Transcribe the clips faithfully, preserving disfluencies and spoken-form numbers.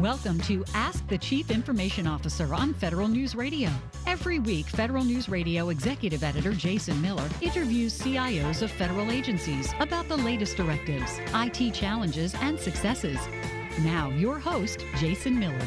Welcome to Ask the Chief Information Officer on Federal News Radio. Every week, Federal News Radio Executive Editor Jason Miller interviews C I Os of federal agencies about the latest directives, I T challenges, and successes. Now, your host, Jason Miller.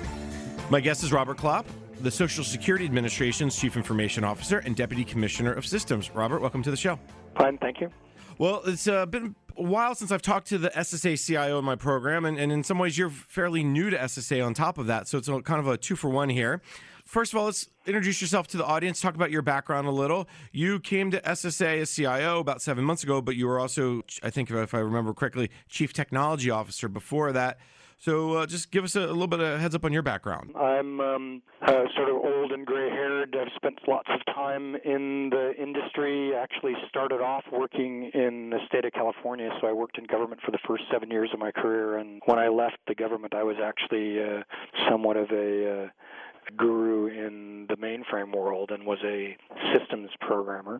My guest is Robert Klopp, the Social Security Administration's Chief Information Officer and Deputy Commissioner of Systems. Robert, welcome to the show. Fine, thank you. Well, it's uh, been a while since I've talked to the S S A C I O in my program, and, and in some ways you're fairly new to S S A on top of that, so it's a, kind of a two for one here. First of all, let's introduce yourself to the audience, talk about your background a little. You came to S S A as C I O about seven months ago, but you were also, I think if I remember correctly, Chief Technology Officer before that. So uh, just give us a, a little bit of a heads up on your background. I'm um, uh, sort of old and gray-haired. I've spent lots of time in the industry. Actually started off working in the state of California, so I worked in government for the first seven years of my career. And when I left the government, I was actually uh, somewhat of a uh, guru in the mainframe world and was a systems programmer.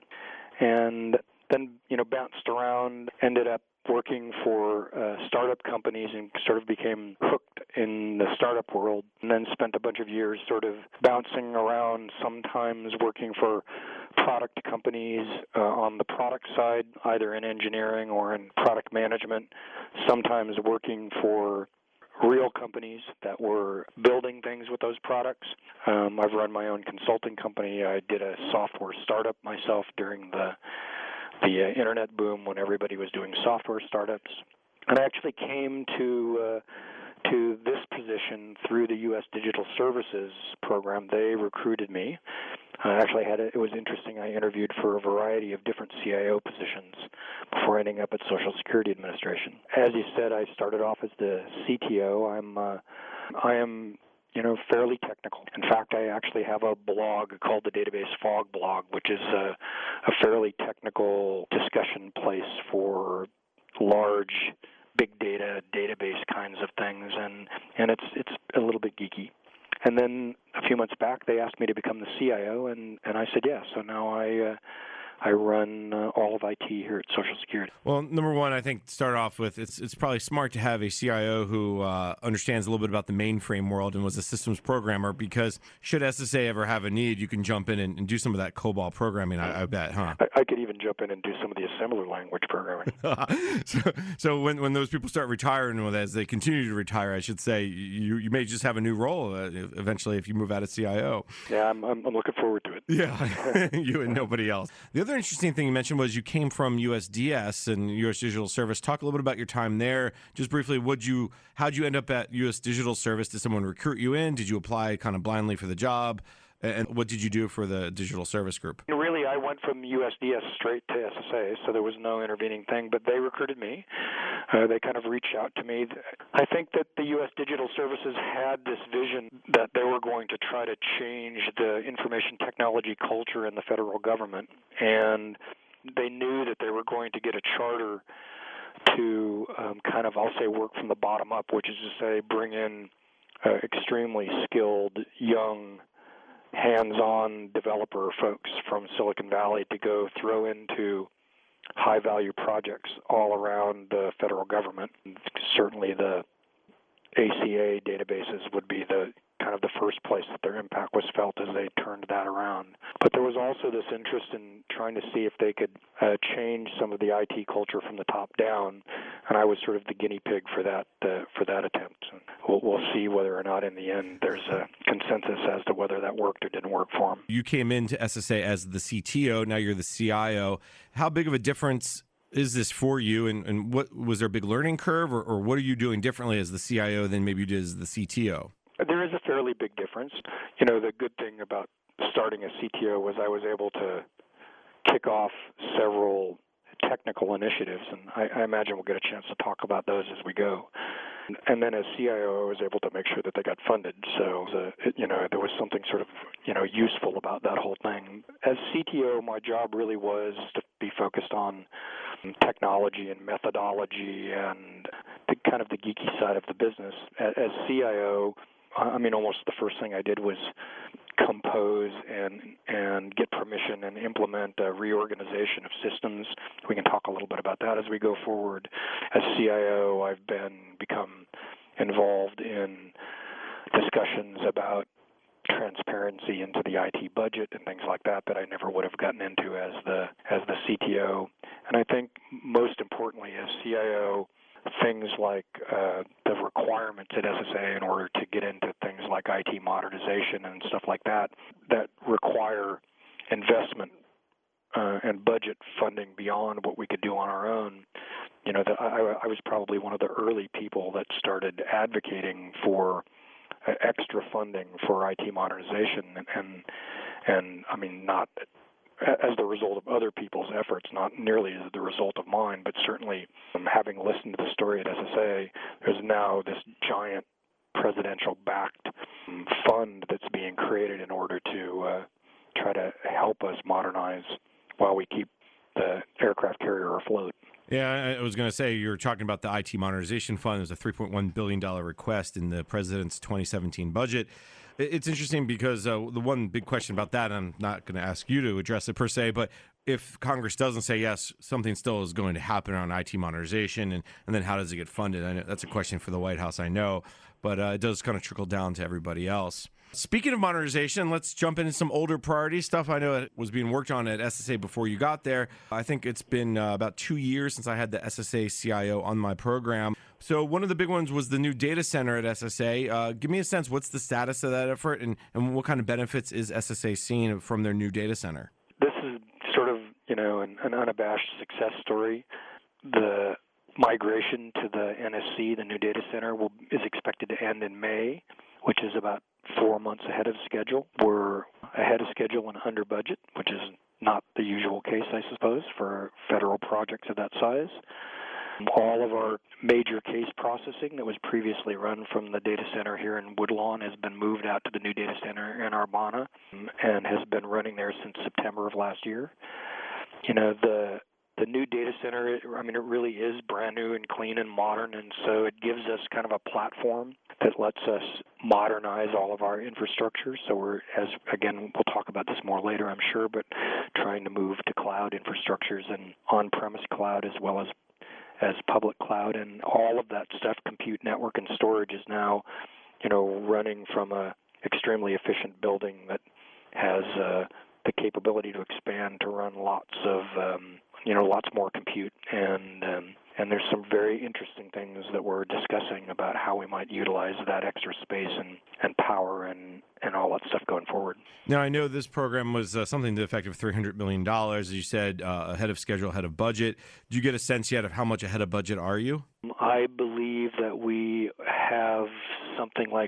And then, you know, bounced around, ended up working for uh, startup companies and sort of became hooked in the startup world, and then spent a bunch of years sort of bouncing around, sometimes working for product companies uh, on the product side, either in engineering or in product management, sometimes working for real companies that were building things with those products. Um, I've run my own consulting company. I did a software startup myself during the the uh, internet boom when everybody was doing software startups. And I actually came to uh, to this position through the U S Digital Services program. They recruited me. I actually had a, it was interesting. I interviewed for a variety of different C I O positions before ending up at Social Security Administration. As you said, I started off as the C T O. I'm uh, I am you know, fairly technical. In fact, I actually have a blog called the Database Fog blog, which is a, a fairly technical discussion place for large big data database kinds of things, and, and it's it's a little bit geeky. And then a few months back, they asked me to become the C I O, and, and I said yes. So now I uh, I run uh, all of I T here at Social Security. Well, number one, I think to start off with, it's it's probably smart to have a C I O who uh, understands a little bit about the mainframe world and was a systems programmer, because should S S A ever have a need, you can jump in and, and do some of that COBOL programming, I, I bet, huh? I, I could even jump in and do some of the assembler language programming. so so when, when those people start retiring, well, as they continue to retire, I should say, you you may just have a new role uh, eventually if you move out of C I O. Yeah, I'm, I'm, I'm looking forward to it. Yeah, you and nobody else. The other interesting thing you mentioned was you came from U S D S and U S Digital Service. Talk a little bit about your time there. Just briefly, would you, how'd you end up at U S Digital Service? Did someone recruit you in? Did you apply kind of blindly for the job? And what did you do for the Digital Service Group? Really, I went from U S D S straight to S S A, so there was no intervening thing, but they recruited me. Uh, they kind of reached out to me. I think that the U S Digital Services had this vision that they were going to try to change the information technology culture in the federal government, and they knew that they were going to get a charter to um, kind of, I'll say, work from the bottom up, which is to say bring in uh, extremely skilled, young, hands-on developer folks from Silicon Valley to go throw into high-value projects all around the federal government. Certainly the A C A databases would be the kind of the first place that their impact was felt as they turned that around. But there was also this interest in trying to see if they could uh, change some of the I T culture from the top down, and I was sort of the guinea pig for that uh, for that attempt. And we'll, we'll see whether or not in the end there's a consensus as to whether that worked or didn't work for them. You came into S S A as the C T O, now you're the C I O. How big of a difference is this for you, and, and what was there a big learning curve, or, or what are you doing differently as the C I O than maybe you did as the C T O? There is a fairly big difference. You know, the good thing about starting as C T O was I was able to kick off several technical initiatives, and I, I imagine we'll get a chance to talk about those as we go. And then as C I O, I was able to make sure that they got funded. So, the, you know, there was something sort of, you know, useful about that whole thing. As C T O, my job really was to be focused on technology and methodology and the kind of the geeky side of the business. As C I O, I mean, almost the first thing I did was compose and and get permission and implement a reorganization of systems. We can talk a little bit about that as we go forward. As C I O, I've been become involved in discussions about transparency into the I T budget and things like that that I never would have gotten into as the as the C T O. And I think most importantly as C I O, things like uh, the requirements at S S A in order to get into things like I T modernization and stuff like that that require investment uh, and budget funding beyond what we could do on our own. You know, the, I, I was probably one of the early people that started advocating for uh, extra funding for I T modernization, and, and and I mean not as the result of other people's efforts, not nearly as the result of mine, but certainly um, having listened to the story at S S A, there's now this giant presidential-backed um, fund that's being created in order to uh, try to help us modernize while we keep the aircraft carrier afloat. Yeah, I was going to say, you were talking about the I T Modernization Fund. There's a three point one billion dollars request in the president's twenty seventeen budget. It's interesting because uh, the one big question about that, I'm not going to ask you to address it per se, but if Congress doesn't say yes, something still is going to happen on I T modernization, and, and then how does it get funded? I know that's a question for the White House, I know, but uh, it does kind of trickle down to everybody else. Speaking of modernization, let's jump into some older priority stuff. I know it was being worked on at S S A before you got there. I think it's been uh, about two years since I had the S S A C I O on my program. So one of the big ones was the new data center at S S A. Uh, give me a sense, what's the status of that effort, and, and what kind of benefits is S S A seeing from their new data center? This is sort of, you know, an, an unabashed success story. The migration to the N S C, the new data center, will, is expected to end in May, which is about four months ahead of schedule. We're ahead of schedule and under budget, which is not the usual case, I suppose, for federal projects of that size. All of our major case processing that was previously run from the data center here in Woodlawn has been moved out to the new data center in Urbana and has been running there since September of last year. You know, the the new data center, I mean, it really is brand new and clean and modern, and so it gives us kind of a platform that lets us modernize all of our infrastructure. So we're, as again, we'll talk about this more later, I'm sure, but trying to move to cloud infrastructures and on-premise cloud as well as as public cloud, and all of that stuff, compute, network, and storage is now, you know, running from a extremely efficient building that has uh, the capability to expand to run lots of, um, you know, lots more compute, and um, and there's some very interesting things that we're discussing about how we might utilize that extra space and, and power and, and all that stuff going forward. Now, I know this program was uh, something to the effect of three hundred million dollars, as you said, uh, ahead of schedule, ahead of budget. Do you get a sense yet of how much ahead of budget are you? I believe that we have something like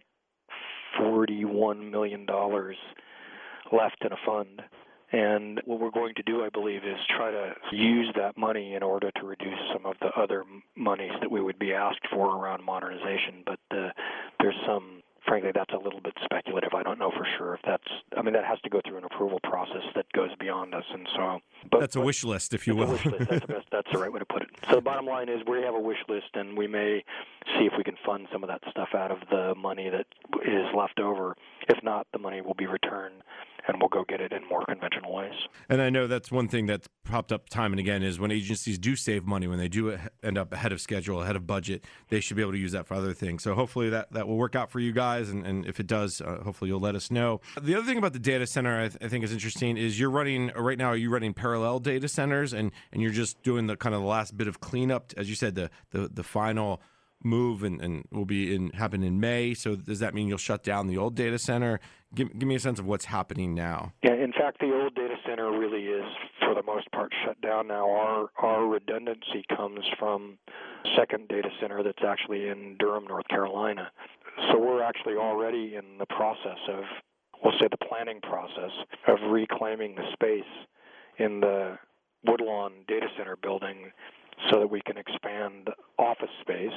forty-one million dollars left in a fund. And what we're going to do, I believe, is try to use that money in order to reduce some of the other monies that we would be asked for around modernization. But uh, there's some, frankly, that's a little bit speculative. I don't know for sure if that's, I mean, that has to go through an approval process that goes beyond us. And so, but, that's a but, wish list, if you will. A wish list. That's the best, that's the right way to put it. So the bottom line is we have a wish list, and we may see if we can fund some of that stuff out of the money that is left over. If not, the money will be returned, and we'll go get it in more conventional ways. And I know that's one thing that's popped up time and again is when agencies do save money, when they do end up ahead of schedule, ahead of budget, they should be able to use that for other things. So hopefully that, that will work out for you guys, and, and if it does, uh, hopefully you'll let us know. The other thing about the data center I, th- I think is interesting is you're running, right now, are you running parallel data centers, and, and you're just doing the kind of the last bit of cleanup, as you said, the, the, the final move and, and will be in happen in May. So does that mean you'll shut down the old data center? Give, give me a sense of what's happening now. Yeah, in fact, the old data center really is, for the most part, shut down now. Our our redundancy comes from a second data center that's actually in Durham, North Carolina. So we're actually already in the process of, we'll say the planning process, of reclaiming the space in the Woodlawn data center building so that we can expand office space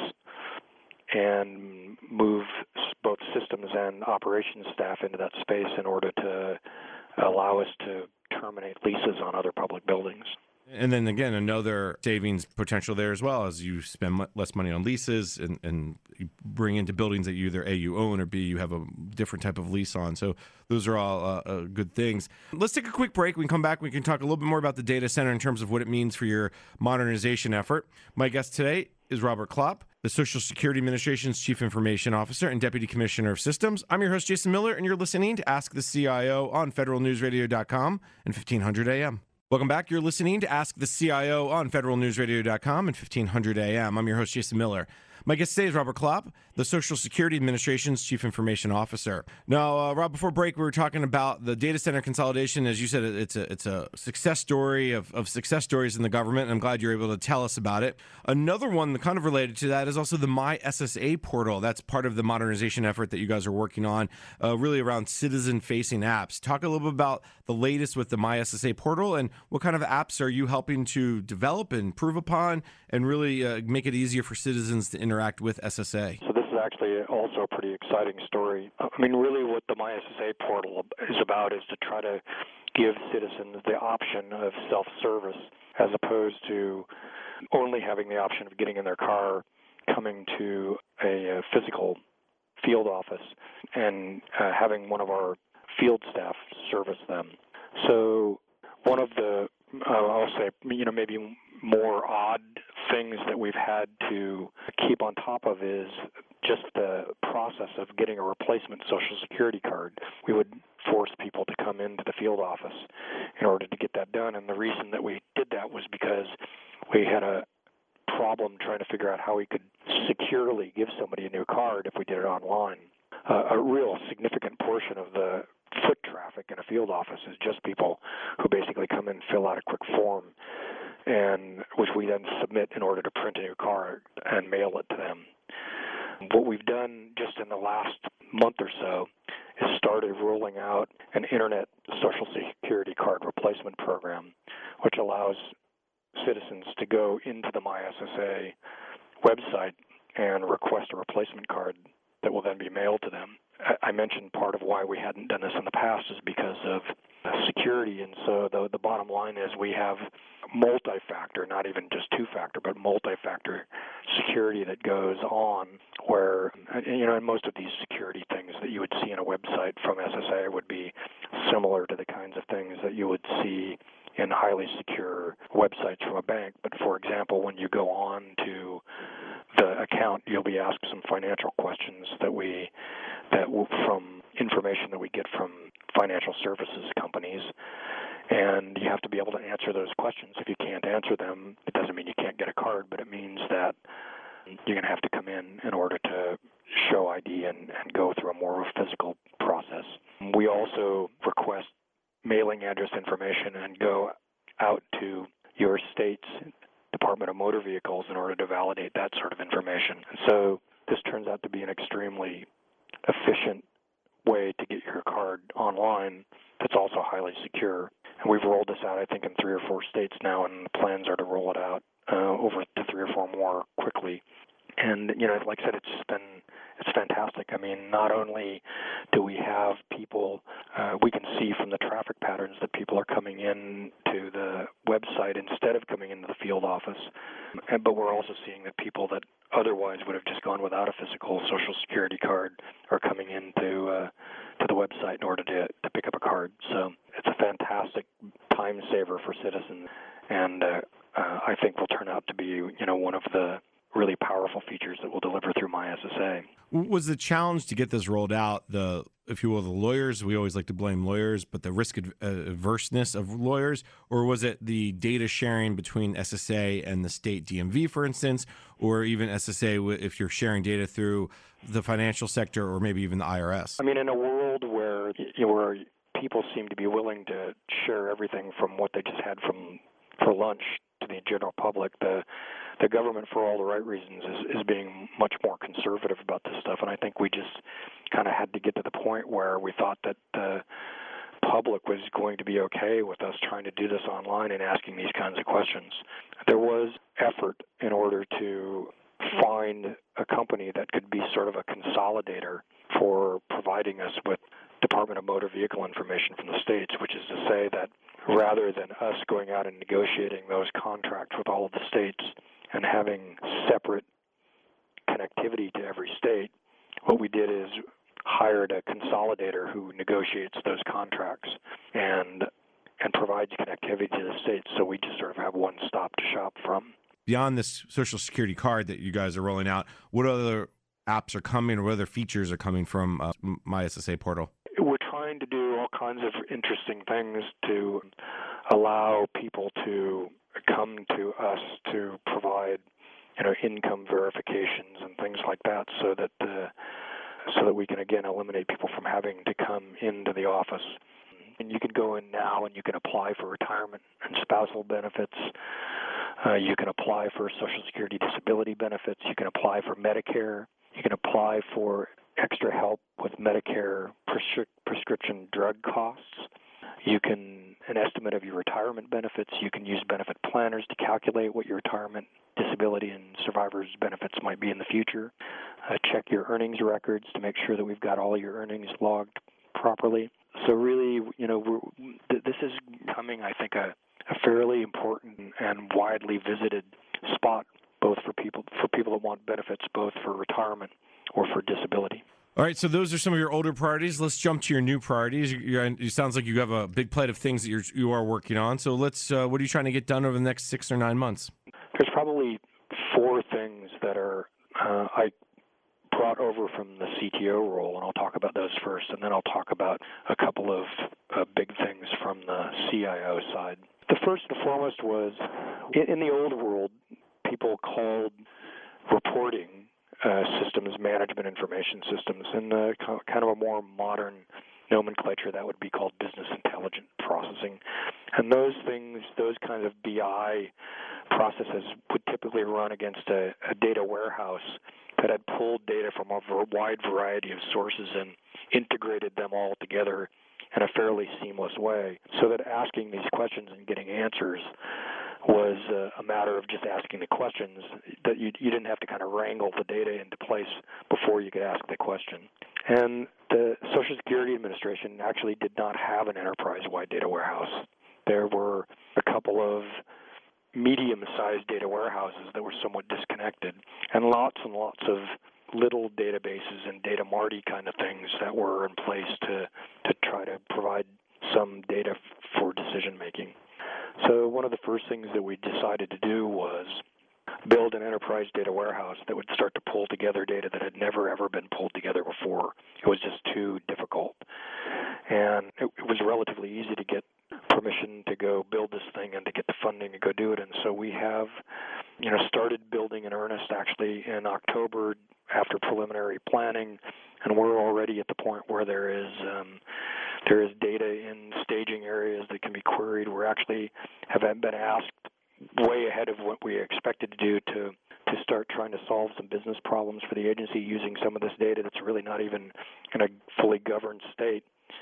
and move both systems and operations staff into that space in order to allow us to terminate leases on other public buildings. And then again, another savings potential there as well, as you spend less money on leases and, and you bring into buildings that you either A, you own, or B, you have a different type of lease on. So those are all uh, uh, good things. Let's take a quick break. We can come back. We can talk a little bit more about the data center in terms of what it means for your modernization effort. My guest today is Robert Klopp. the Social Security Administration's Chief Information Officer and Deputy Commissioner of Systems. I'm your host, Jason Miller, and you're listening to Ask the C I O on federal news radio dot com and fifteen hundred A M. Welcome back. You're listening to Ask the C I O on federal news radio dot com and fifteen hundred A M. I'm your host, Jason Miller. My guest today is Robert Klopp, the Social Security Administration's Chief Information Officer. Now, uh, Rob, before break, we were talking about the data center consolidation. As you said, it's a it's a success story of, of success stories in the government. I'm glad you're able to tell us about it. Another one kind of related to that is also the My S S A portal. That's part of the modernization effort that you guys are working on, uh, really around citizen-facing apps. Talk a little bit about the latest with the My S S A portal and what kind of apps are you helping to develop and improve upon and really uh, make it easier for citizens to interact with S S A. So this is actually also a pretty exciting story. I mean, really what the My S S A portal is about is to try to give citizens the option of self-service as opposed to only having the option of getting in their car, coming to a, a physical field office, and uh, having one of our field staff service them. So one of the, uh, I'll say, you know, maybe more odd things that we've had to keep on top of is just the process of getting a replacement Social Security card. We would force people to come into the field office in order to get that done, and the reason that we did that was because we had a problem trying to figure out how we could securely give somebody a new card if we did it online. Uh, a real significant portion of the foot traffic in a field office is just people who basically come in, fill out a quick form, and which we then submit in order to print a new card and mail it to them. What we've done just in the last month or so is started rolling out an internet Social Security card replacement program, which allows citizens to go into the My S S A website and request a replacement card that will then be mailed to them. I mentioned part of why we hadn't done this in the past is because of security, and so the, the bottom line is we have multi-factor, not even just two-factor, but multi-factor security that goes on where, you know, most of these security things that you would see in a website from S S A would be similar to the kinds of things that you would see in highly secure websites from a bank. But for example, when you go on to the account, you'll be asked some financial questions that we that will, from information that we get from financial services companies, and you have to be able to answer those questions. If you can't answer them, it doesn't mean you can't get a card, but it means that you're going to have to come in in order to show I D and, and go through a more physical process. We also request mailing address information and go out to your state's Department of Motor Vehicles in order to validate that sort of information. And so this turns out to be an extremely efficient way to get your card online that's also highly secure. And we've rolled this out, I think, in three or four states now, and the plans are to roll it out uh, over to three or four more quickly. And, you know, like I said, it's just been, it's fantastic. I mean, not only do we have people, uh, we can see from the traffic patterns that people are coming in to the website instead of coming into the field office, but we're also seeing that people that otherwise would have just gone without a physical Social Security card are coming into uh, to the website in order to, to pick up a card. So it's a fantastic time saver for citizens, and uh, uh, I think will turn out to be, you know, one of the really powerful features that we'll deliver through My S S A. Was the challenge to get this rolled out, the, if you will, the lawyers? We always like to blame lawyers, but the risk averseness of lawyers, or was it the data sharing between S S A and the state D M V, for instance, or even S S A if you're sharing data through the financial sector or maybe even the I R S? I mean, in a world where, you know, where people seem to be willing to share everything from what they just had from for lunch to the general public, the the government, for all the right reasons, is, is being much more conservative about this stuff. And I think we just kind of had to get to the point where we thought that the public was going to be okay with us trying to do this online and asking these kinds of questions. There was effort in order to find a company that could be sort of a consolidator for providing us with Department of Motor Vehicle information from the states, which is to say that rather than us going out and negotiating those contracts with all of the states and having separate connectivity to every state, what we did is hired a consolidator who negotiates those contracts and and provides connectivity to the states, so we just sort of have one stop to shop from. beyond this Social Security card that you guys are rolling out, what other apps are coming or what other features are coming from uh, My S S A portal? We're trying to do all kinds of interesting things to allow people to come to us to provide, you know, income verifications and things like that, so that uh, so that we can again eliminate people from having to come into the office. And you can go in now and you can apply for retirement and spousal benefits. Uh, you can apply for Social Security disability benefits. You can apply for Medicare. You can apply for extra help with Medicare prescri- prescription drug costs. You can, an estimate of your retirement benefits. You can use benefit planners to calculate what your retirement, disability, and survivor's benefits might be in the future. Uh, check your earnings records to make sure that we've got all your earnings logged properly. So really, you know, we're, th- this is becoming, I think, a, a fairly important and widely visited spot, both for people for people that want benefits, both for retirement or for disability. All right, so those are some of your older priorities. Let's jump to your new priorities. You, it sounds like you have a big plate of things that you're, you are working on. So let's. Uh, what are you trying to get done over the next six or nine months? There's probably four things that are uh, I brought over from the C T O role, and I'll talk about those first, and then I'll talk about a couple of uh, big things from the C I O side. The first and foremost was, in, in the old world, people called reporting Uh, systems, management information systems, and uh, kind of a more modern nomenclature that would be called business intelligence processing. And those things, those kinds of B I processes would typically run against a, a data warehouse that had pulled data from a wide variety of sources and integrated them all together in a fairly seamless way, so that asking these questions and getting answers was uh, a matter of just asking the questions, that you, you didn't have to kind of wrangle the data into place before you could ask the question. And the Social Security Administration actually did not have an enterprise-wide data warehouse. There were a couple of medium-sized data warehouses that were somewhat disconnected, and lots and lots of little databases and data marty kind of things that were in place to, to try to provide some data f- for decision-making. So one of the first things that we decided to do was build an enterprise data warehouse that would start to pull together data that had never, ever been pulled together before. It was just too difficult. And it, it was relatively easy to get permission to go build this thing and to get the funding to go do it. And so we have, you know, started building in earnest actually in October after preliminary planning, and we're already at the point where there is um, there is data in staging areas that can be queried. We're actually have been asked way ahead of what we expected to do to to start trying to solve some business problems for the agency using some of this data that's really not even in a fully governed state.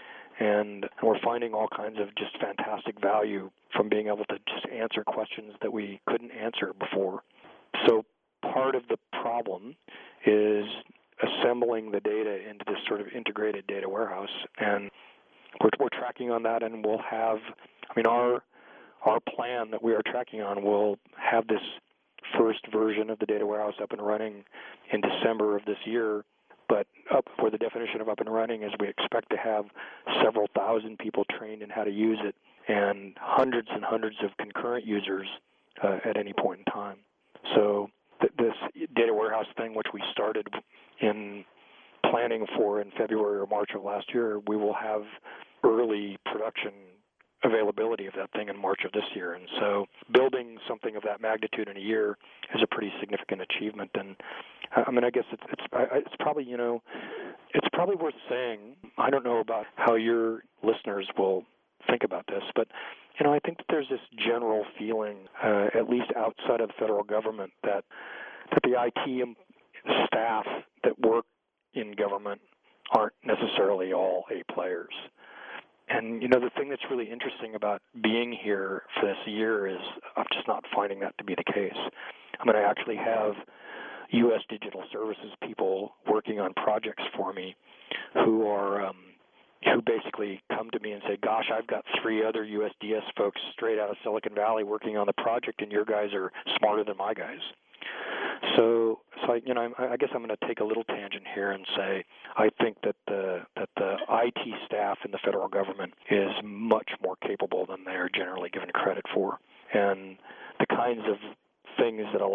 And we're finding all kinds of just fantastic value from being able to just answer questions that we couldn't answer before. So part of the problem is assembling the data into this sort of integrated data warehouse, and we're, we're tracking on that, and we'll have, I mean, our our plan that we are tracking on will have this first version of the data warehouse up and running in December of this year. But up for the definition of up and running is we expect to have several thousand people trained in how to use it and hundreds and hundreds of concurrent users uh, at any point in time. So th- this data warehouse thing, which we started in planning for in February or March of last year, we will have early production availability of that thing in March of this year. And so building something of that magnitude in a year is a pretty significant achievement. And I mean, I guess it's it's it's probably, you know, it's probably worth saying, I don't know about how your listeners will think about this, but, you know, I think that there's this general feeling, uh, at least outside of the federal government, that that the I T staff that work in government aren't necessarily all A players. And, you know, the thing that's really interesting about being here for this year is I'm just not finding that to be the case. I mean, I actually have U S Digital Services people working on projects for me who are um, who basically come to me and say, gosh, I've got three other U S D S folks straight out of Silicon Valley working on the project, and your guys are smarter than my guys. So, so I, you know, I, I guess I'm going to take a little tangent here and say I think that the that the I T staff in the federal government is much more capable than they are generally given credit for, and the kinds of things that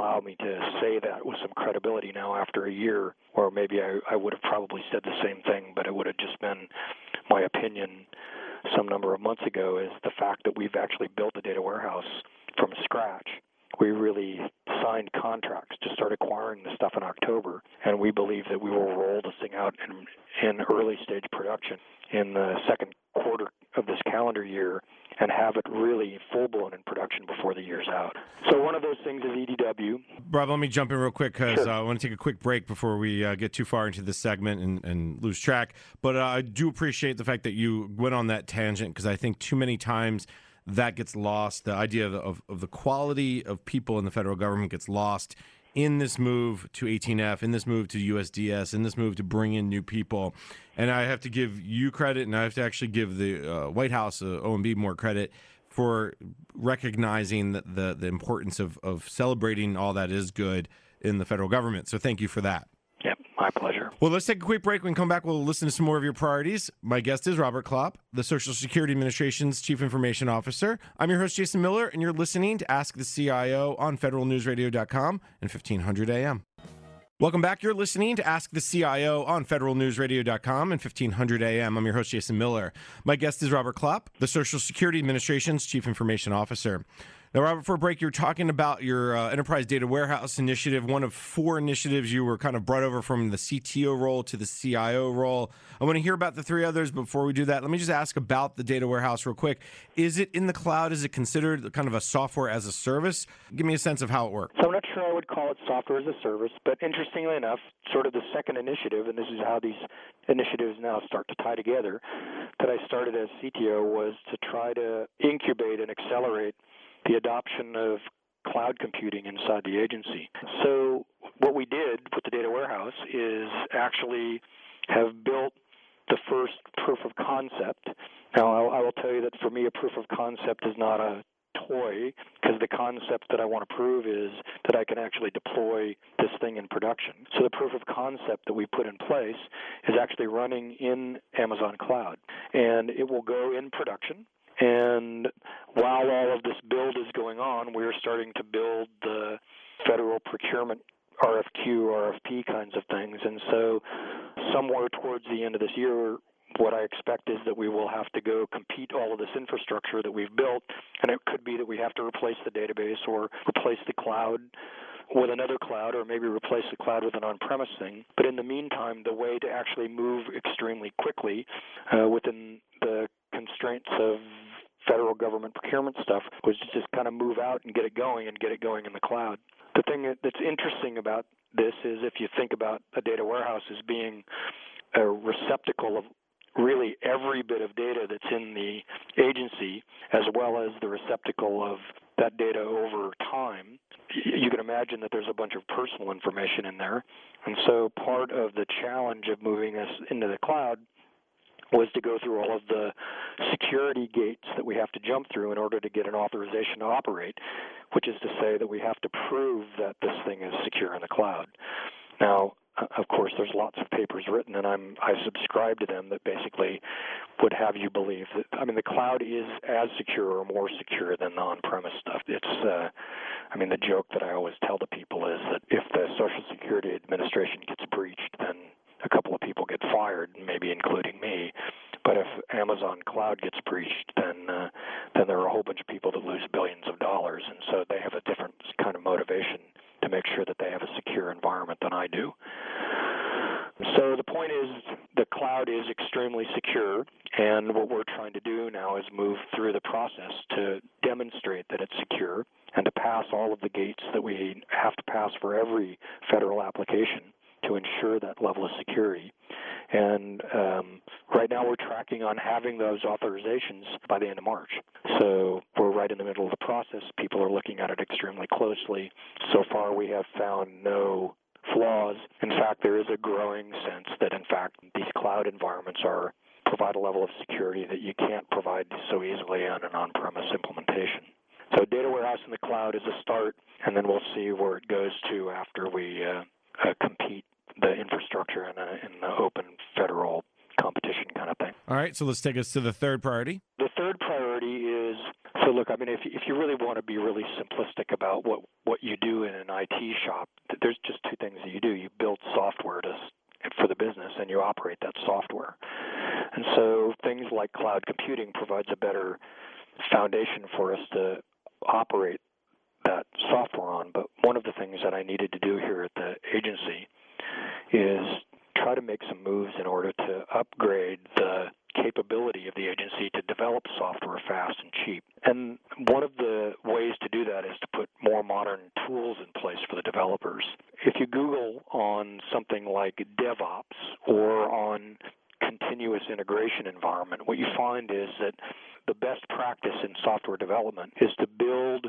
year, or maybe I, I would have probably said the same thing, but it would have just been my opinion some number of months ago, is the fact that we've actually built a data warehouse from scratch. We really signed contracts to start acquiring the stuff in October, and we believe that we will roll this thing out in, in early stage production in the second quarter of this calendar year and have it really full-blown in production before the year's out. So one of those things is E D W. Rob, let me jump in real quick because Sure. uh, I want to take a quick break before we uh, get too far into this segment and, and lose track. But uh, I do appreciate the fact that you went on that tangent, because I think too many times that gets lost. The idea of, of, of the quality of people in the federal government gets lost in this move to eighteen F, in this move to U S D S, in this move to bring in new people. And I have to give you credit, and I have to actually give the uh, White House, uh, O M B, more credit for recognizing the, the, the importance of, of celebrating all that is good in the federal government. So thank you for that. Yep, my pleasure. Well, let's take a quick break. When we come back, we'll listen to some more of your priorities. My guest is Robert Klopp, the Social Security Administration's Chief Information Officer. I'm your host, Jason Miller, and you're listening to Ask the C I O on federal news radio dot com and fifteen hundred A M. Welcome back. You're listening to Ask the C I O on federal news radio dot com and fifteen hundred A M. I'm your host, Jason Miller. My guest is Robert Klopp, the Social Security Administration's Chief Information Officer. Now, Robert, for a break, you're talking about your uh, Enterprise Data Warehouse initiative, one of four initiatives you were kind of brought over from the C T O role to the C I O role. I want to hear about the three others. Before we do that, let me just ask about the data warehouse real quick. Is it in the cloud? Is it considered kind of a software as a service? Give me a sense of how it works. So I'm not sure I would call it software as a service, but interestingly enough, sort of the second initiative, and this is how these initiatives now start to tie together, that I started as C T O was to try to incubate and accelerate the adoption of cloud computing inside the agency. So what we did with the data warehouse is actually have built the first proof of concept. Now, I'll, I will tell you that for me, a proof of concept is not a toy, because the concept that I want to prove is that I can actually deploy this thing in production. So the proof of concept that we put in place is actually running in Amazon Cloud, and it will go in production. And while all of this build is going on, we're starting to build the federal procurement R F Q, R F P kinds of things. And so somewhere towards the end of this year, what I expect is that we will have to go compete all of this infrastructure that we've built, and it could be that we have to replace the database or replace the cloud with another cloud, or maybe replace the cloud with an on-premise thing. But in the meantime, the way to actually move extremely quickly uh, within the constraints of federal government procurement stuff was to just kind of move out and get it going and get it going in the cloud. The thing that's interesting about this is if you think about a data warehouse as being a receptacle of really every bit of data that's in the agency, as well as the receptacle of that data over time, you can imagine that there's a bunch of personal information in there. And so part of the challenge of moving us into the cloud was to go through all of the security gates that we have to jump through in order to get an authorization to operate, which is to say that we have to prove that this thing is secure in the cloud. Now, of course, there's lots of papers written, and I'm I subscribe to them that basically would have you believe that, I mean, the cloud is as secure or more secure than the on-premise stuff. It's, uh, I mean, the joke that I always tell to people is that if the Social Security Administration gets breached, then a couple of people get fired, maybe including me. But if Amazon Cloud gets breached, then uh, then there are a whole bunch of people that lose billions of dollars, and so they have a different kind of motivation to make sure that they have a secure environment than I do. So the point is the cloud is extremely secure, and what we're trying to do now is move through the process to demonstrate that it's secure and to pass all of the gates that we have to pass for every federal application to ensure that level of security. And um, right now we're tracking on having those authorizations by the end of March. So we're right in the middle of the process. People are looking at it extremely closely. So far we have found no flaws. In fact, there is a growing sense that, in fact, these cloud environments are provide a level of security that you can't provide so easily on an on-premise implementation. So data warehouse in the cloud is a start, and then we'll see where it goes to after we uh, uh, compete the infrastructure in, a, in the open federal competition kind of thing. All right, so let's take us to the third priority. The third priority is, so look, I mean, if if you really want to be really simplistic about what, what you do in an I T shop, there's just two things that you do. You build software to for the business, and you operate that software. And so things like cloud computing provides a better foundation for us to operate that software on. But one of the things that I needed to do here at the agency is try to make some moves in order to upgrade the capability of the agency to develop software fast and cheap. And one of the ways to do that is to put more modern tools in place for the developers. If you Google on something like DevOps or on continuous integration environment, what you find is that the best practice in software development is to build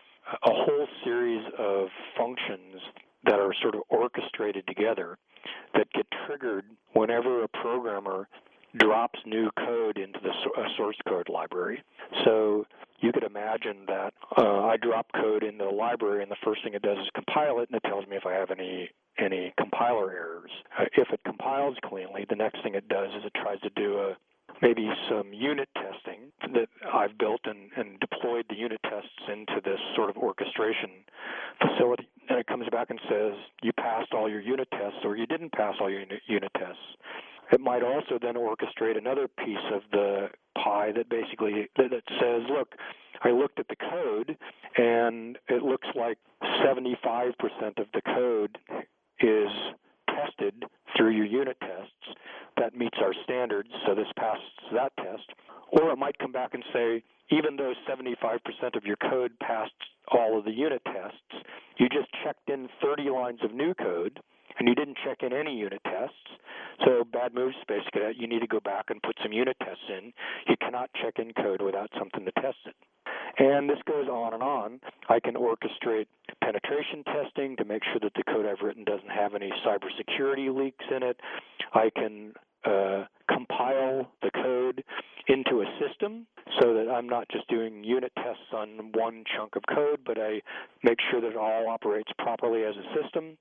a whole series of functions that are sort of orchestrated together that get triggered whenever a programmer drops new code into the source code library. So you could imagine that uh, I drop code in the library, and the first thing it does is compile it, and it tells me if I have any any compiler errors. Uh, if it compiles cleanly, the next thing it does is it tries to do a maybe some unit testing that I've built and, and deployed the unit tests into this sort of orchestration facility. And it comes back and says, you passed all your unit tests or you didn't pass all your unit tests. It might also then orchestrate another piece of the pie that basically that says, look, I looked at the code, and it looks like seventy-five percent of the code is tested through your unit tests. That meets our standards, so this passes that test. Or it might come back and say, even though seventy-five percent of your code passed all of the unit tests, you just checked in thirty lines of new code, and you didn't check in any unit tests. So bad moves, basically, you need to go back and put some unit tests in. You cannot check in code without something to test it. And this goes on and on. I can orchestrate penetration testing to make sure that the code I've written doesn't have any cybersecurity leaks in it. I can uh, compile the code into a system so that I'm not just doing unit tests on one chunk of code, but I make sure that it all operates properly as a system.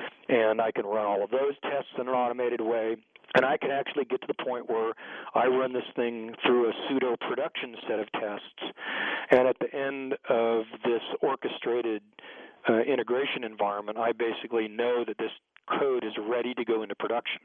And I can run all of those tests in an automated way. And I can actually get to the point where I run this thing through a pseudo production set of tests. And at the end of this orchestrated uh, integration environment, I basically know that this code is ready to go into production.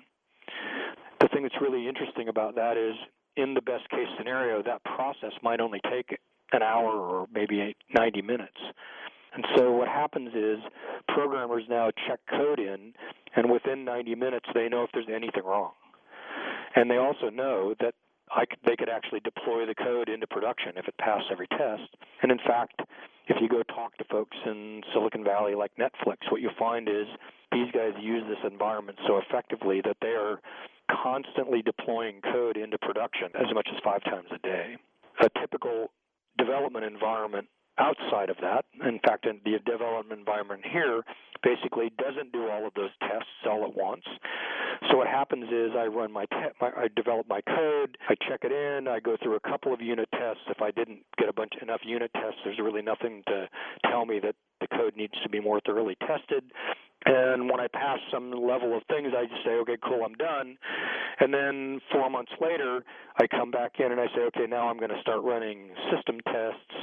The thing that's really interesting about that is, in the best case scenario, that process might only take an hour or maybe ninety minutes. And so what happens is programmers now check code in, and within ninety minutes they know if there's anything wrong. And they also know that I could, they could actually deploy the code into production if it passed every test. And in fact, if you go talk to folks in Silicon Valley like Netflix, what you'll find is these guys use this environment so effectively that they are constantly deploying code into production as much as five times a day. A typical development environment outside of that, in fact, in the development environment here, basically doesn't do all of those tests all at once. So what happens is I run my, te- my I develop my code, I check it in, I go through a couple of unit tests. If I didn't get a bunch enough unit tests, there's really nothing to tell me that the code needs to be more thoroughly tested. And when I pass some level of things, I just say, okay, cool, I'm done. And then four months later, I come back in and I say, okay, now I'm going to start running system tests.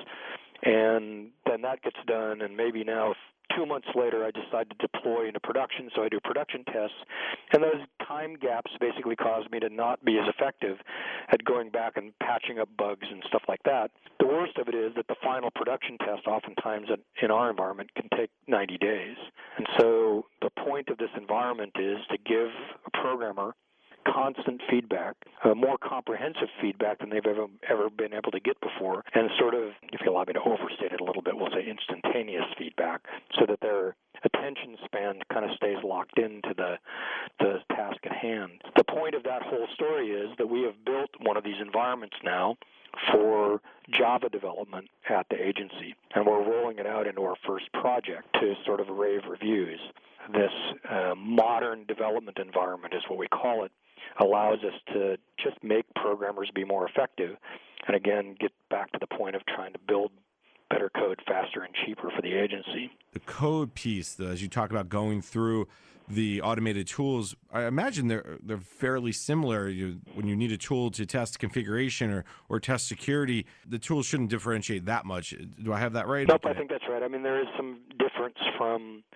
And then that gets done, and maybe now two months later I decide to deploy into production, so I do production tests. And those time gaps basically cause me to not be as effective at going back and patching up bugs and stuff like that. The worst of it is that the final production test oftentimes in our environment can take ninety days. And so the point of this environment is to give a programmer constant feedback, uh, more comprehensive feedback than they've ever ever been able to get before, and sort of, if you allow me to overstate it a little bit, we'll say instantaneous feedback, so that their attention span kind of stays locked into the the task at hand. The point of that whole story is that we have built one of these environments now for Java development at the agency, and we're rolling it out into our first project to sort of rave reviews. This uh, modern development environment is what we call it, allows us to just make programmers be more effective, and again, get back to the point of trying to build better code faster and cheaper for the agency. The code piece, the, as you talk about going through the automated tools, I imagine they're they're fairly similar. You, when you need a tool to test configuration or, or test security, the tools shouldn't differentiate that much. Do I have that right? Nope, Okay. I think that's right. I mean, there is some difference from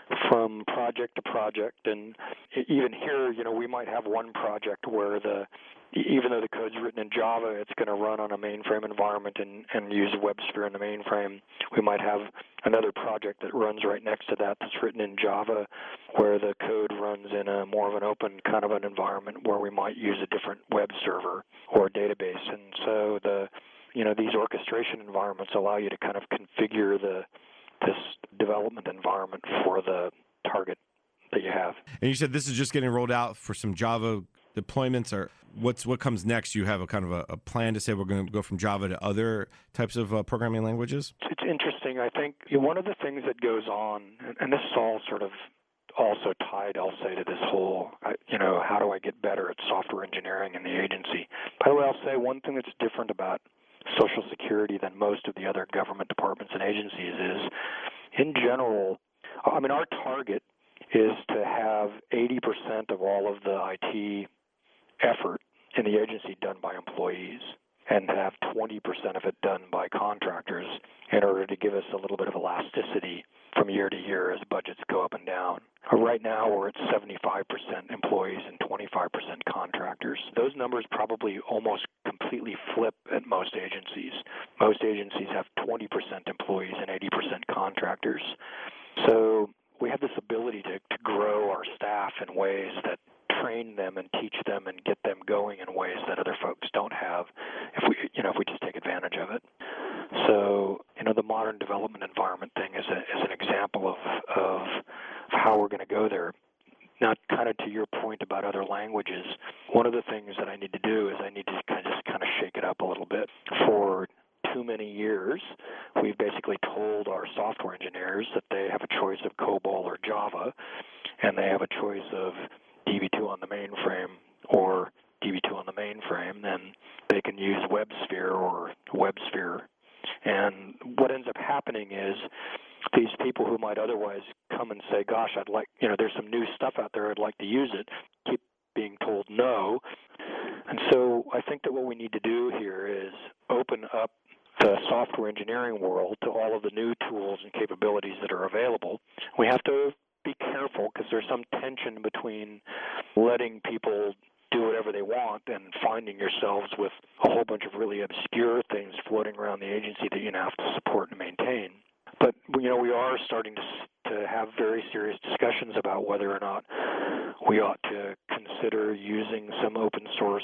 from project to project. And even here, you know, we might have one project where the even though the code's written in Java, it's going to run on a mainframe environment and, and use WebSphere in the mainframe. We might have another project that runs right next to that that's written in Java, where the code runs in a more of an open kind of an environment where we might use a different web server or database. And so the you know these orchestration environments allow you to kind of configure the this development environment for the target that you have. And you said this is just getting rolled out for some Java deployments, or what's what comes next? You have a kind of a, a plan to say we're going to go from Java to other types of uh, programming languages? It's interesting. I think you know, one of the things that goes on, and this is all sort of also tied, I'll say, to this whole, you know, how do I get better at software engineering in the agency? By the way, I'll say one thing that's different about Social Security than most of the other government departments and agencies is, in general, I mean, our target is to have eighty percent of all of the I T effort in the agency done by employees and to have twenty percent of it done by contractors in order to give us a little bit of elasticity from year to year as budgets go up and down. Right now, we're at seventy-five percent employees and twenty-five percent contractors. Those numbers probably almost completely flip at most agencies. Most agencies have twenty percent employees and eighty percent contractors. So we have this ability to, to grow our staff in ways that train them and teach them and get them going in ways that other folks don't have if we you know if we just take advantage of it. So you know the modern development environment thing is a, is an example of of how we're going to go there. Now, kind of to your point about other languages, one of the things that I need to do is I need to kind of just kind of shake it up a little bit. For too many years, we've basically told our software engineers that they have a choice of COBOL or Java, and they have a choice of D B two on the mainframe or D B two on the mainframe, then they can use WebSphere or WebSphere. And what ends up happening is these people who might otherwise come and say, gosh, I'd like, you know, there's some new stuff out there, I'd like to use it, keep being told no. And so I think that what we need to do here is open up the software engineering world to all of the new tools and capabilities that are available. We have to be careful because there's some tension between letting people do whatever they want and finding yourselves with a whole bunch of really obscure things floating around the agency that you now have to support and maintain. But, you know, we are starting to to have very serious discussions about whether or not we ought to consider using some open source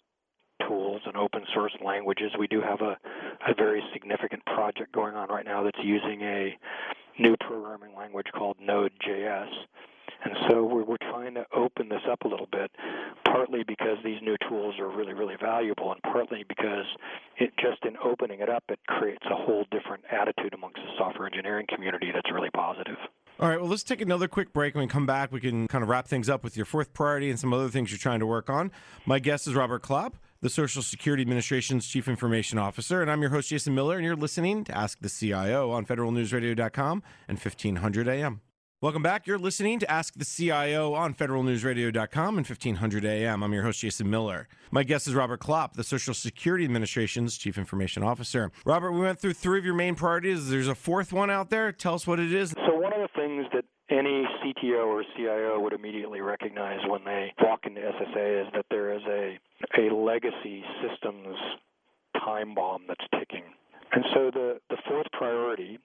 tools and open source languages. We do have a, a very significant project going on right now that's using a new programming language called Node.js. And so we're, we're trying to open this up a little bit, partly because these new tools are really, really valuable, and partly because it just in opening it up, it creates a whole different attitude amongst the software engineering community that's really positive. All right, well, let's take another quick break. When we come back, we can kind of wrap things up with your fourth priority and some other things you're trying to work on. My guest is Robert Klopp, the Social Security Administration's Chief Information Officer, and I'm your host, Jason Miller, and you're listening to Ask the C I O on federal news radio dot com and fifteen hundred A M. Welcome back. You're listening to Ask the C I O on federal news radio dot com and fifteen hundred A M. I'm your host, Jason Miller. My guest is Robert Klopp, the Social Security Administration's Chief Information Officer. Robert, we went through three of your main priorities. There's a fourth one out there. Tell us what it is. So one of the things that any C T O or C I O would immediately recognize when they walk into S S A is that there is a, a legacy systems time bomb that's ticking. And so the, the fourth priority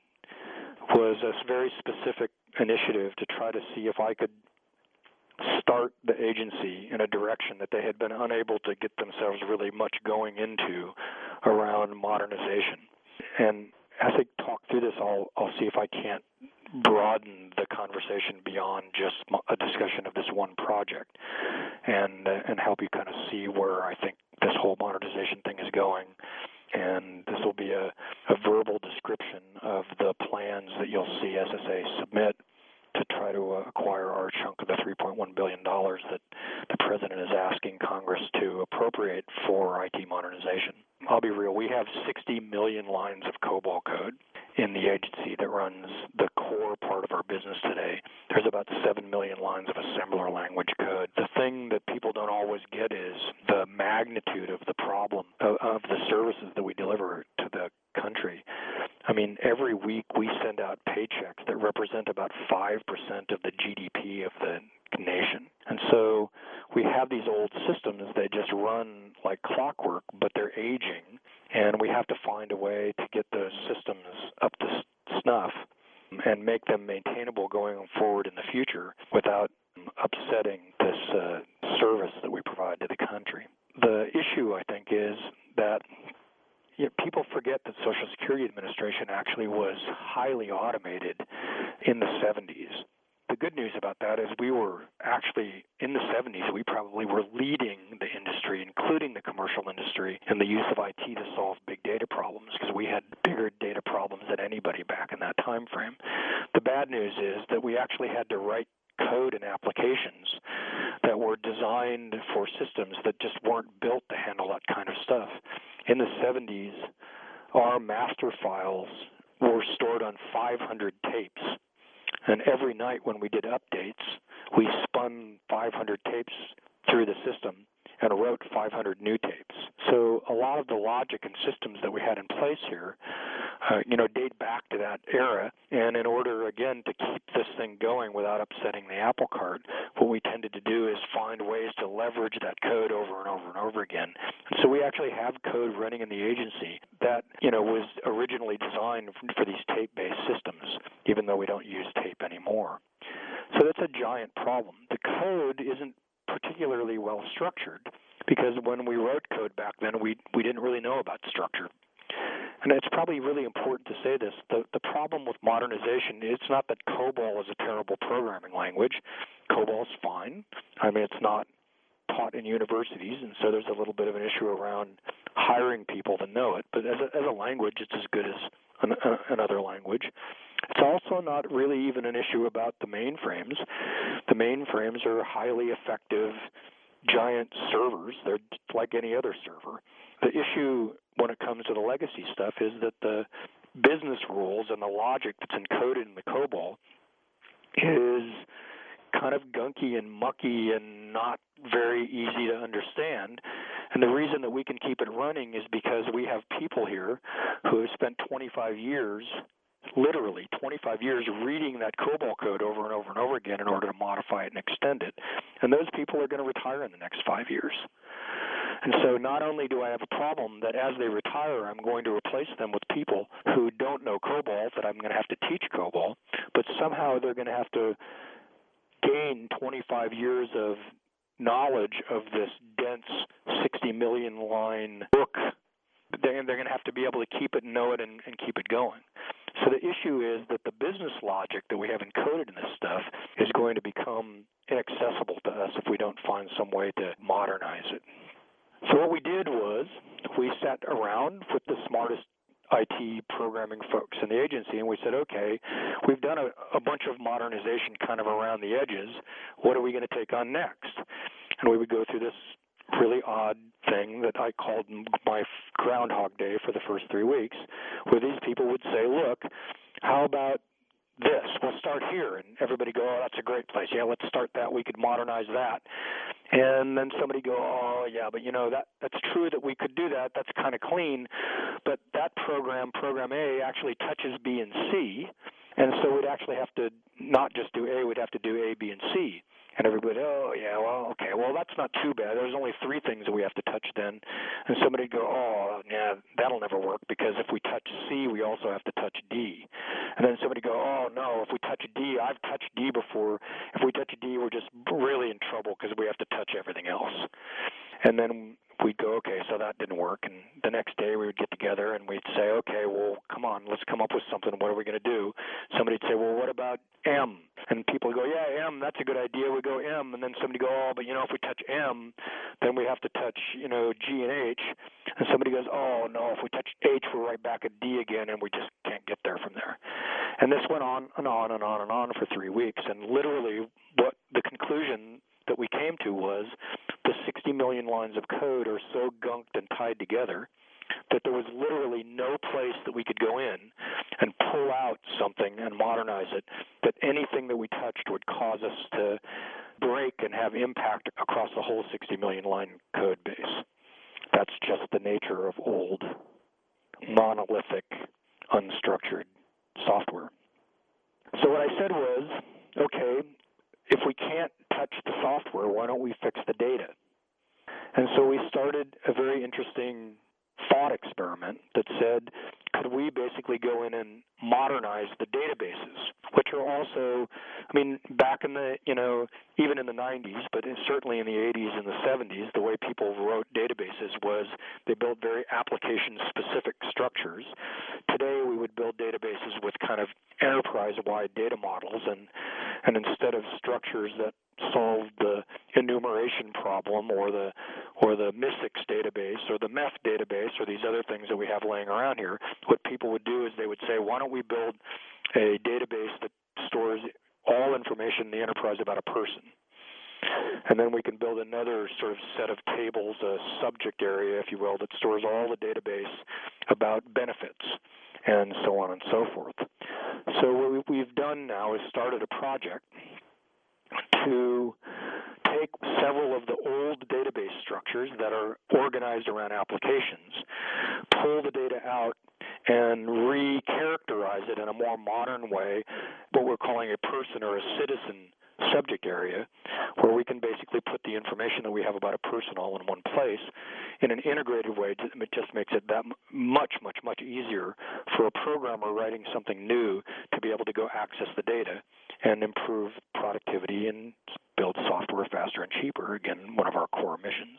was a very specific initiative to try to see if I could start the agency in a direction that they had been unable to get themselves really much going into around modernization. And as I talk through this, I'll, I'll see if I can't broaden the conversation beyond just a discussion of this one project and uh, and help you kind of see where I think this whole modernization thing is going. And this will be a, a verbal description of the plans that you'll see S S A submit to try to uh, acquire our chunk of the three point one billion dollars that the President is asking Congress to appropriate for I T modernization. I'll be real, we have sixty million lines of COBOL code in the agency that runs the core part of our business today. There's about seven million lines of assembler language code. The thing that people don't always get is the magnitude of the problem of, of the services that we deliver to the country. I mean, every week we send out paychecks that represent about five percent of the G D P of the nation. And so we have these old systems that just run like clockwork, but they're aging, and we have to find a way to get those systems up to snuff and make them maintainable going forward in the future without upsetting this uh, service that we provide to the country. The issue, I think, is that you know, people forget that Social Security Administration actually was highly automated in the seventies. The good news about that is we were actually, in the seventies, we probably were leading the industry, including the commercial industry, in the use of I T to solve big data problems, because we had bigger data problems than anybody back in that time frame. The bad news is that we actually had to write code and applications that were designed for systems that just weren't built to handle that kind of stuff. In the seventies, our master files were stored on five hundred tapes. And every night when we did updates, we spun five hundred tapes through the system and wrote five hundred new tapes. So a lot of the logic and systems that we had in place here, uh, you know, date back to that era. And in order, again, to keep this thing going without upsetting the apple cart, what we tended to do is find ways to leverage that code over and over and over again. And so we actually have code running in the agency that, you know, was originally designed for these tape-based systems, even though we don't use tape anymore. So that's a giant problem. The code isn't particularly well structured, because when we wrote code back then, we we didn't really know about structure. And it's probably really important to say this. The, the problem with modernization, it's not that COBOL is a terrible programming language. COBOL is fine. I mean, it's not taught in universities, and so there's a little bit of an issue around hiring people to know it. But as a, as a language, it's as good as an, uh, another language. It's also not really even an issue about the mainframes. The mainframes are highly effective giant servers. They're like any other server. The issue when it comes to the legacy stuff is that the business rules and the logic that's encoded in the COBOL is kind of gunky and mucky and not very easy to understand. And the reason that we can keep it running is because we have people here who have spent twenty-five years, literally twenty-five years, reading that COBOL code over and over and over again in order to modify it and extend it. And those people are going to retire in the next five years. And so not only do I have a problem that as they retire, I'm going to replace them with people who don't know COBOL, that I'm going to have to teach COBOL, but somehow they're going to have to gain twenty-five years of knowledge of this dense sixty million line book. They're going to have to be able to keep it, know it, and, and keep it going. So the issue is that the business logic that we have encoded in this stuff is going to become inaccessible to us if we don't find some way to modernize it. So what we did was we sat around with the smartest I T programming folks in the agency, and we said, okay, we've done a, a bunch of modernization kind of around the edges. What are we going to take on next? And we would go through this really odd thing that I called my Groundhog Day for the first three weeks, where these people would say, look, how about this? We'll start here. And everybody go, oh, that's a great place. Yeah, let's start that. We could modernize that. And then somebody go, oh, yeah, but, you know, that that's true that we could do that. That's kind of clean. But that program, Program A, actually touches B and C. And so we'd actually have to not just do A, we'd have to do A, B, and C. And everybody, oh, yeah, well, okay, well, that's not too bad. There's only three things that we have to touch then. And somebody would go, oh, yeah, that'll never work, because if we touch C, we also have to touch D. And then somebody go, oh, no, if we touch D, I've touched D before. If we touch D, we're just really in trouble because we have to touch everything else. And then we'd go, okay, so that didn't work. And the next day we would get together and we'd say, okay, well, come on, let's come up with something. What are we going to do? Somebody'd say, well, what about M? And people would go, yeah, M, that's a good idea. We go M. And then somebody go, oh, but, you know, if we touch M, then we have to touch, you know, G and H. And somebody goes, oh, no, if we touch H, we're right back at D again, and we just can't get there from there. And this went on and on and on and on for three weeks. And literally what the conclusion that we came to was the sixty million lines of code are so gunked and tied together that there was literally no place that we could go in and pull out something and modernize it, that anything that we touched would cause us to break and have impact across the whole sixty million line code base. That's just the nature of old, monolithic unstructured software. So what I said was, okay, if we can't touch the software, why don't we fix the data? And so we started a very interesting thought experiment that said, could we basically go in and modernize the databases, which are also, I mean, back in the, you know, even in the nineties, but certainly in the eighties and the seventies, the way people wrote databases was they built very application-specific structures. Today, we would build databases with kind of enterprise-wide data models, and, and instead of structures that solve the enumeration problem or the or the M I S I X database or the M E F database or these other things that we have laying around here, what people would do is they would say, why don't we build a database that stores all information in the enterprise about a person? And then we can build another sort of set of tables, a subject area, if you will, that stores all the database about benefits and so on and so forth. So what we've done now is started a project to take several of the old database structures that are organized around applications, pull the data out, and re-characterize it in a more modern way, what we're calling a person or a citizen subject area, where we can basically put the information that we have about a person all in one place in an integrated way. It just makes it that much, much, much easier for a programmer writing something new to be able to go access the data and improve productivity and build software faster and cheaper, again, one of our core missions.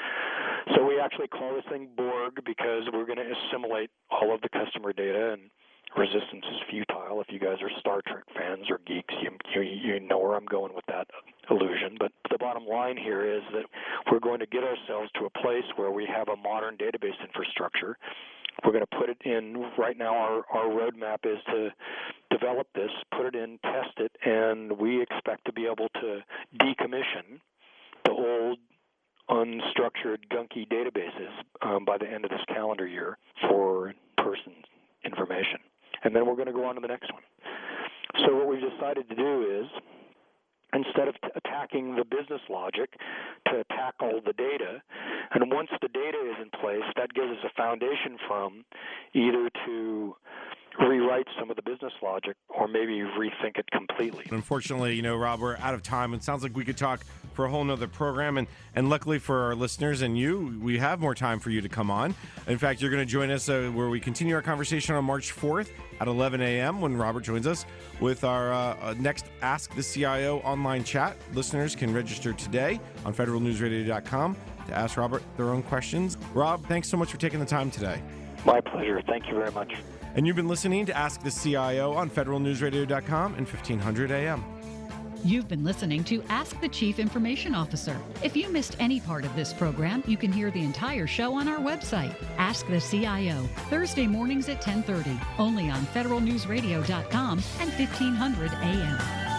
So we actually call this thing Borg because we're going to assimilate all of the customer data, and resistance is futile. If you guys are Star Trek fans or geeks, you, you, you know where I'm going with that illusion. But the bottom line here is that we're going to get ourselves to a place where we have a modern database infrastructure. We're going to put it in. Right now, our, our roadmap is to develop this, put it in, test it, and we expect to be able to decommission the old, unstructured, gunky databases um, by the end of this calendar year for person information. And then we're going to go on to the next one. So what we've decided to do is, instead of t- attacking the business logic, to tackle the data. And once the data is in place, that gives us a foundation from either to rewrite some of the business logic or maybe rethink it completely. Unfortunately, you know, Rob, we're out of time. It sounds like we could talk for a whole nother program. And, and luckily for our listeners and you, we have more time for you to come on. In fact, you're going to join us uh, where we continue our conversation on March fourth at eleven a.m. when Robert joins us with our uh, next Ask the C I O online chat. Listeners can register today on federal news radio dot com to ask Robert their own questions. Rob, thanks so much for taking the time today. My pleasure. Thank you very much. And you've been listening to Ask the C I O on federal news radio dot com and fifteen hundred A M. You've been listening to Ask the Chief Information Officer. If you missed any part of this program, you can hear the entire show on our website, Ask the C I O, Thursday mornings at ten thirty, only on federal news radio dot com and fifteen hundred A M.